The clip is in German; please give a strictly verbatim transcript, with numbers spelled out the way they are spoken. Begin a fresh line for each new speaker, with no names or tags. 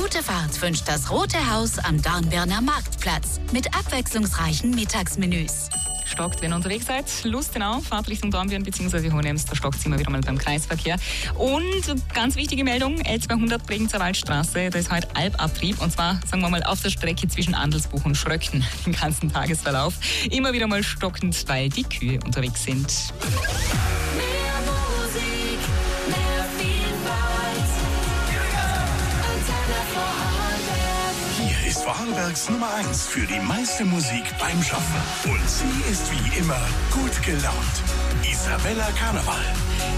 Gute Fahrt wünscht das Rote Haus am Dornbirner Marktplatz mit abwechslungsreichen Mittagsmenüs.
Stockt, wenn ihr unterwegs seid, Lustenau, fahrt Richtung Dornbirn bzw. Hohenems, da stockt es immer wieder mal beim Kreisverkehr. Und ganz wichtige Meldung, L zweihundert Bregenzer Waldstraße, da ist heute Albabrieb und zwar, sagen wir mal, auf der Strecke zwischen Andelsbuch und Schröckten den ganzen Tagesverlauf. Immer wieder mal stockend, weil die Kühe unterwegs sind.
Hier ist Vorarlbergs Nummer eins für die meiste Musik beim Schaffen. Und sie ist wie immer gut gelaunt. Isabella Karneval.